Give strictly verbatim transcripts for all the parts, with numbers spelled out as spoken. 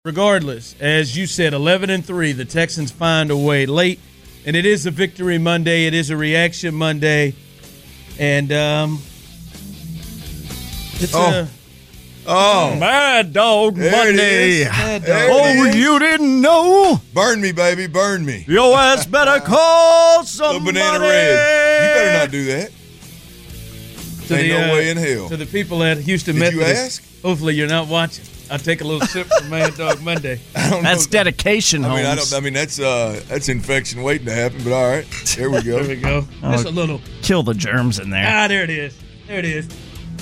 regardless, as you said, eleven and three, the Texans find a way late, and it is a victory Monday. It is a reaction Monday, and um, it's oh. a oh Mad Dog there Monday. Mad There Dog. Oh, it is. you didn't know? Burn me, baby, burn me. Your ass better call somebody. Little banana red. You better not do that. To Ain't the, no uh, way in hell. To the people at Houston Did you Methodist. ask? Hopefully you're not watching. I'll take a little sip from Mad Dog Monday. I don't That's know. dedication, I mean, I Holmes. don't. I mean, that's uh, that's infection waiting to happen. But all right, there we go. There we go. Just a little. Kill the germs in there. Ah, there it is. There it is.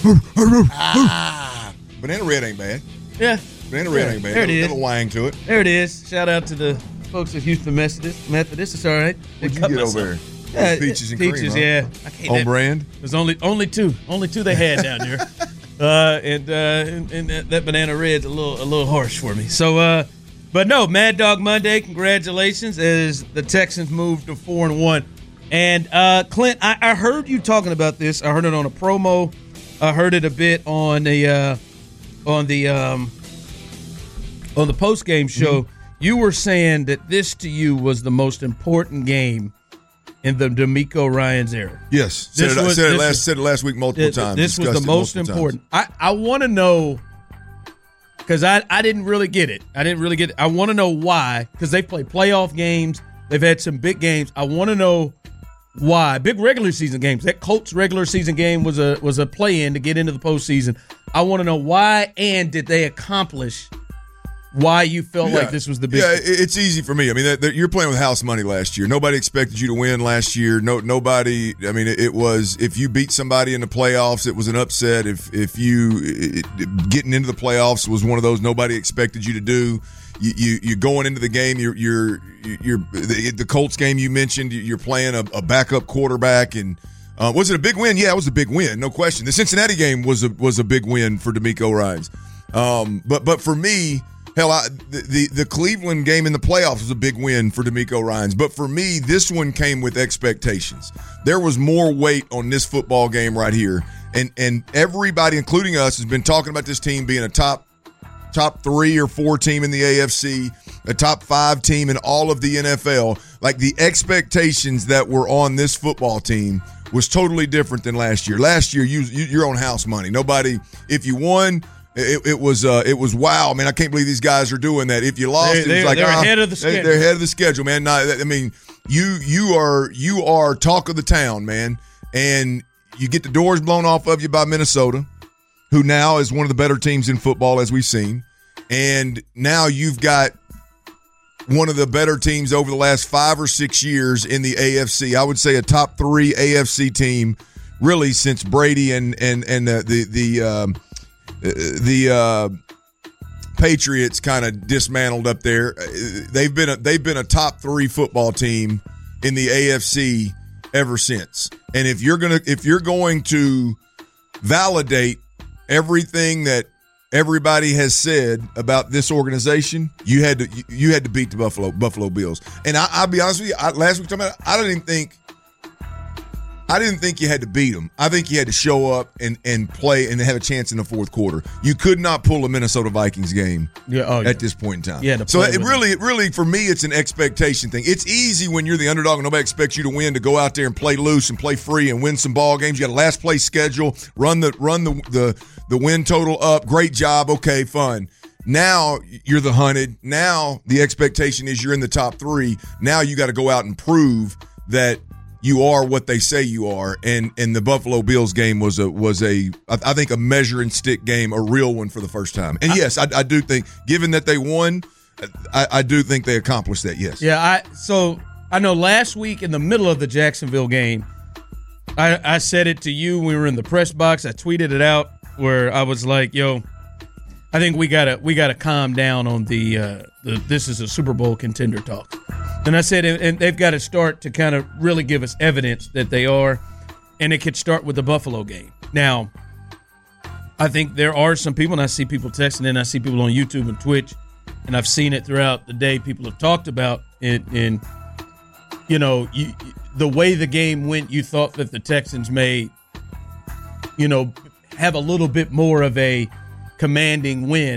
ah, banana red ain't bad. Yeah. Banana red There- ain't bad. there it Little- is. Little wang to it. There it is. Shout out to the folks at Houston Methodist. Methodist, it's all right. What'd you Cut get myself. over there? Yeah, Peaches and peaches, cream, huh? yeah. I can't, On that- brand. There's only only two, only two they had down there, uh, and, uh, and and that- that banana red's a little a little harsh for me. So, uh, but no, Mad Dog Monday. Congratulations, as the Texans moved to four and one. And uh, Clint, I, I heard you talking about this. I heard it on a promo. I heard it a bit on the uh, on the um, on the post game show. Mm-hmm. You were saying that this to you was the most important game in the D'Amico Ryans era. Yes, said This it, was- said, it this last, was- said it last week multiple Th- times. This was discussed the it most multiple important. times. I, I want to know, because I, I didn't really get it. I didn't really get it. I want to know why, because they play playoff games. They've had some big games. I want to know why. Big regular season games. That Colts regular season game was a was a play-in to get into the postseason. I want to know why, and did they accomplish why you felt like this was the big Yeah, thing? it- it's easy for me. I mean, that, that you're playing with house money last year. Nobody expected you to win last year. No, nobody. I mean, it, it was if you beat somebody in the playoffs, it was an upset. If if you it, it- getting into the playoffs was one of those nobody expected you to do. You you you going into the game. You're you're you're the, the Colts game you mentioned. You're playing a, a backup quarterback and. Uh, was it a big win? Yeah, it was a big win, no question. The Cincinnati game was a was a big win for D'Amico Ryans. Um, but but for me, hell, I, the, the the Cleveland game in the playoffs was a big win for D'Amico Ryans. But for me, this one came with expectations. There was more weight on this football game right here, and and everybody, including us, has been talking about this team being a top top three or four team in the A F C, a top five team in all of the N F L. Like the expectations that were on this football team was totally different than last year. Last year, you, you you're on house money. Nobody, if you won, it, it was uh, it was wow, man. I can't believe these guys are doing that. If you lost, They're- it was they're- like they're ah, ahead of the they- schedule. They're ahead of the schedule, man. Not, I mean, you you are you are talk of the town, man. And you get the doors blown off of you by Minnesota, who now is one of the better teams in football as we've seen. And now you've got one of the better teams over the last five or six years in the A F C. I would say a top three A F C team, really, since Brady and and and the the the, um, the uh, Patriots kind of dismantled up there. They've been a, they've been a top three football team in the A F C ever since. And if you're gonna if you're going to validate everything that everybody has said about this organization, you had to you, you had to beat the Buffalo Buffalo Bills. And I, I'll be honest with you, I, last week talking about, I didn't think I didn't think you had to beat them. I think you had to show up and, and play and have a chance in the fourth quarter. You could not pull a Minnesota Vikings game Yeah, oh, yeah. at this point in time. Yeah, to so play it with really, it really, for me, it's an expectation thing. It's easy when you're the underdog and nobody expects you to win to go out there and play loose and play free and win some ball games. You got a last place schedule, run the run the the the win total up. Great job. Okay, fun. Now you're the hunted. Now the expectation is you're in the top three. Now you got to go out and prove that you are what they say you are. And and the Buffalo Bills game was a was a I, I think a measure and stick game, a real one for the first time. And yes, I, I do think, given that they won, I, I do think they accomplished that. Yes. Yeah, I so I know last week in the middle of the Jacksonville game, I, I said it to you when we were in the press box. I tweeted it out where I was like, "Yo, I think we gotta we gotta calm down on the uh, the this is a Super Bowl contender talk." And I said, and they've got to start to kind of really give us evidence that they are, and it could start with the Buffalo game. Now, I think there are some people, and I see people texting in, I see people on YouTube and Twitch, and I've seen it throughout the day. People have talked about it, and you know, you, the way the game went, you thought that the Texans may, you know, have a little bit more of a commanding win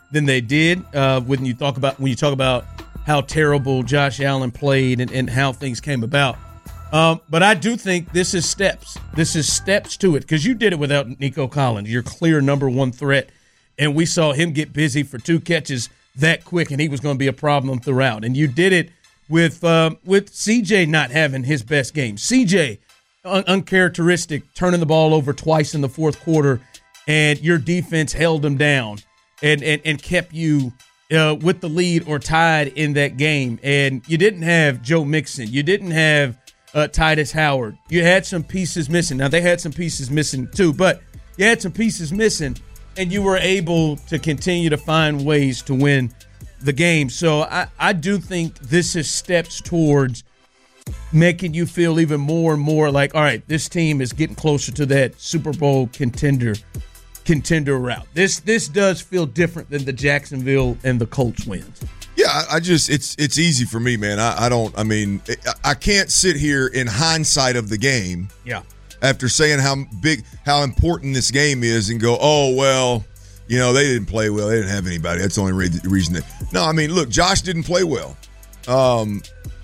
than they did. Uh, when you talk about when you talk about how terrible Josh Allen played and, and how things came about. Um, but I do think this is steps. This is steps to it because you did it without Nico Collins, your clear number one threat, and we saw him get busy for two catches that quick, and he was going to be a problem throughout. And you did it with uh, with C J not having his best game. C J, un- uncharacteristic, turning the ball over twice in the fourth quarter, and your defense held him down and and, and kept you uh, with the lead or tied in that game. And you didn't have Joe Mixon. You didn't have uh, Titus Howard. You had some pieces missing. Now, they had some pieces missing too, but you had some pieces missing, and you were able to continue to find ways to win the game. So I, I do think this is steps towards making you feel even more and more like, all right, this team is getting closer to that Super Bowl contender contender route. This this does feel different than the Jacksonville and the Colts wins. Yeah, I, I just it's it's easy for me, man. I, I don't. I mean, I, I can't sit here in hindsight of the game. Yeah. After saying how big, how important this game is, and go, oh well, you know, they didn't play well. They didn't have anybody. That's the only re- reason that. No, I mean, look, Josh didn't play well. Um,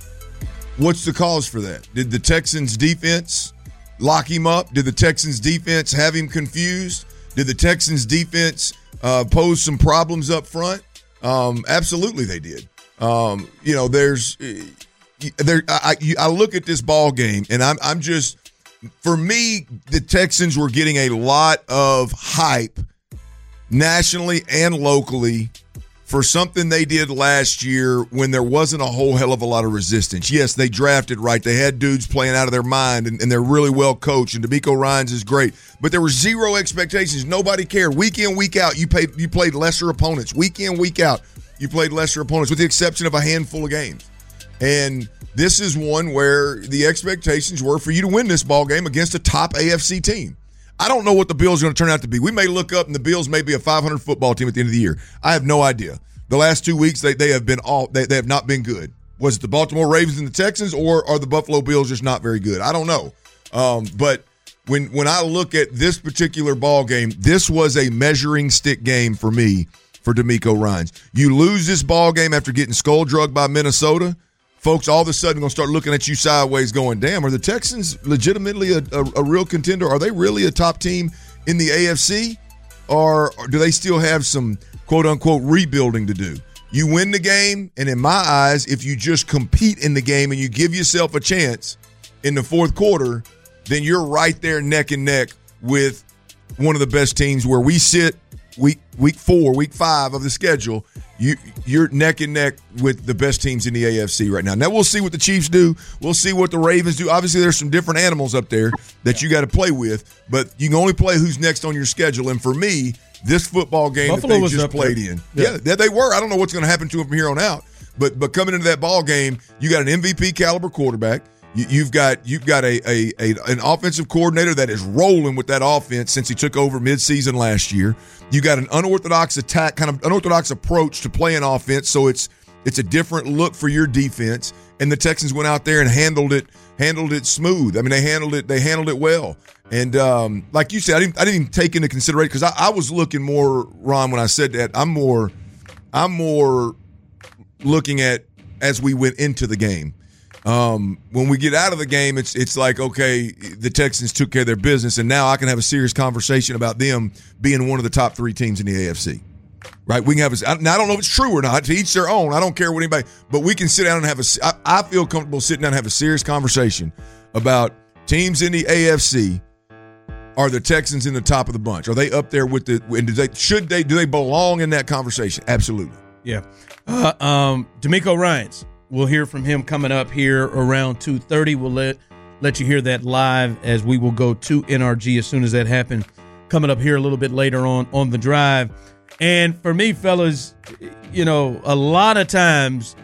what's the cause for that? Did the Texans defense lock him up? Did the Texans defense have him confused? Did the Texans defense uh, pose some problems up front? Um, absolutely, they did. Um, you know, there's there. I, I, I look at this ball game, and I'm I'm just. For me, the Texans were getting a lot of hype nationally and locally for something they did last year when there wasn't a whole hell of a lot of resistance. Yes, they drafted right. They had dudes playing out of their mind, and, and they're really well coached, and DeMeco Ryans is great. But there were zero expectations. Nobody cared. Week in, week out, you, paid, you played lesser opponents. Week in, week out, you played lesser opponents with the exception of a handful of games. And this is one where the expectations were for you to win this ball game against a top A F C team. I don't know what the Bills are going to turn out to be. We may look up and the Bills may be a five hundred football team at the end of the year. I have no idea. The last two weeks they, they have been all they, they have not been good. Was it the Baltimore Ravens and the Texans, or are the Buffalo Bills just not very good? I don't know. Um, but when when I look at this particular ball game, this was a measuring stick game for me for DeMeco Ryans. You lose this ball game after getting skull drugged by Minnesota. Folks all of a sudden going to start looking at you sideways going, damn, are the Texans legitimately a, a, a real contender? Are they really a top team in the A F C? Or, or do they still have some quote-unquote rebuilding to do? You win the game, and in my eyes, if you just compete in the game and you give yourself a chance in the fourth quarter, then you're right there neck and neck with one of the best teams where we sit week week four, week five of the schedule. You, you're neck and neck with the best teams in the A F C right now. Now, we'll see what the Chiefs do. We'll see what the Ravens do. Obviously, there's some different animals up there that you got to play with, but you can only play who's next on your schedule. And for me, this football game Buffalo that they just played there. in, yeah. yeah, they were. I don't know what's going to happen to them from here on out, but but coming into that ball game, you got an M V P caliber quarterback. You, you've got you've got a, a a an offensive coordinator that is rolling with that offense since he took over midseason last year. You got an unorthodox attack, kind of unorthodox approach to playing offense, so it's it's a different look for your defense. And the Texans went out there and handled it handled it smooth. I mean, they handled it they handled it well. And um, like you said, I didn't I didn't even take into consideration because I, I was looking more, Ron, when I said that. I'm more I'm more looking at as we went into the game. Um, when we get out of the game, it's it's like, okay, the Texans took care of their business, and now I can have a serious conversation about them being one of the top three teams in the A F C. Right? We can have a. Now I don't know if it's true or not. To each their own. I don't care what anybody. But we can sit down and have a. I, I feel comfortable sitting down and have a serious conversation about teams in the A F C. Are the Texans in the top of the bunch? Are they up there with the? And do they should they do they belong in that conversation? Absolutely. Yeah. Uh, um, DeMeco Ryans. We'll hear from him coming up here around two thirty. We'll let let you hear that live as we will go to N R G as soon as that happens. Coming up here a little bit later on on the drive. And for me, fellas, you know, a lot of times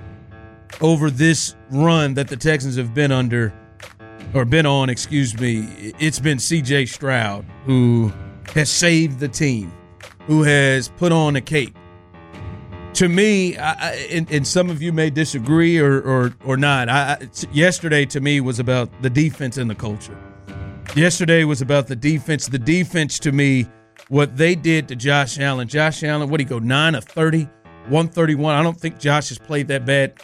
over this run that the Texans have been under, or been on, excuse me, it's been C J Stroud who has saved the team, who has put on a cape. To me, I, and, and some of you may disagree or or, or not, I, I, yesterday to me was about the defense and the culture. Yesterday was about the defense. The defense to me what they did to Josh Allen. Josh Allen, what did he go, nine of thirty, one thirty-one. I don't think Josh has played that bad